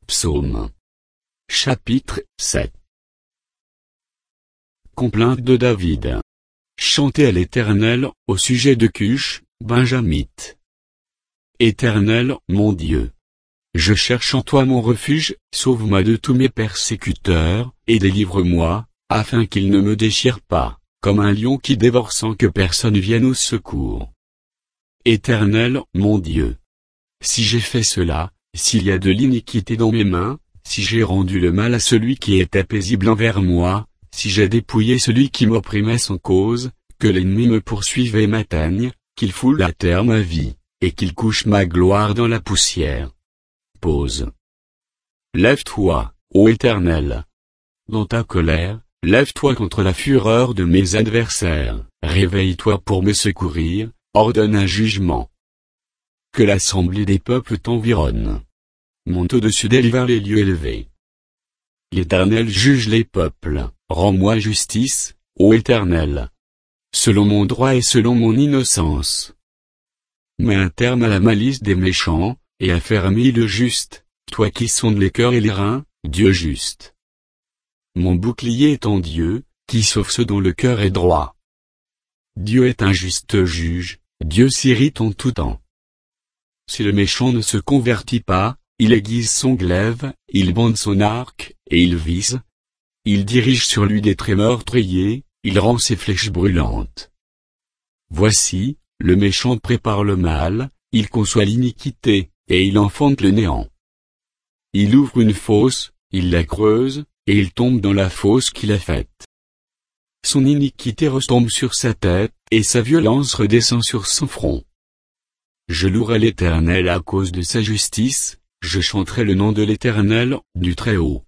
Psaume. Chapitre 7. Complainte de David. Chantez à l'Éternel, au sujet de Cush, Benjamite. Éternel, mon Dieu. Je cherche en toi mon refuge, sauve-moi de tous mes persécuteurs, et délivre-moi, afin qu'ils ne me déchirent pas, comme un lion qui dévore sans que personne vienne au secours. Éternel, mon Dieu. Si j'ai fait cela, s'il y a de l'iniquité dans mes mains, si j'ai rendu le mal à celui qui était paisible envers moi, si j'ai dépouillé celui qui m'opprimait sans cause, que l'ennemi me poursuive et m'atteigne, qu'il foule à terre ma vie, et qu'il couche ma gloire dans la poussière. Pause. Lève-toi, ô Éternel. Dans ta colère, lève-toi contre la fureur de mes adversaires, réveille-toi pour me secourir, ordonne un jugement. Que l'assemblée des peuples t'environne. Monte au-dessus d'elle vers les lieux élevés. L'Éternel juge les peuples, rends-moi justice, ô Éternel. Selon mon droit et selon mon innocence. Mets un terme à la malice des méchants, et affermis le juste, toi qui sondes les cœurs et les reins, Dieu juste. Mon bouclier est en Dieu, qui sauve ceux dont le cœur est droit. Dieu est un juste juge, Dieu s'irrite en tout temps. Si le méchant ne se convertit pas, il aiguise son glaive, il bande son arc, et il vise. Il dirige sur lui des traits meurtriers, il rend ses flèches brûlantes. Voici, le méchant prépare le mal, il conçoit l'iniquité, et il enfante le néant. Il ouvre une fosse, il la creuse, et il tombe dans la fosse qu'il a faite. Son iniquité retombe sur sa tête, et sa violence redescend sur son front. Je louerai l'Éternel à cause de sa justice, je chanterai le nom de l'Éternel, du Très-Haut.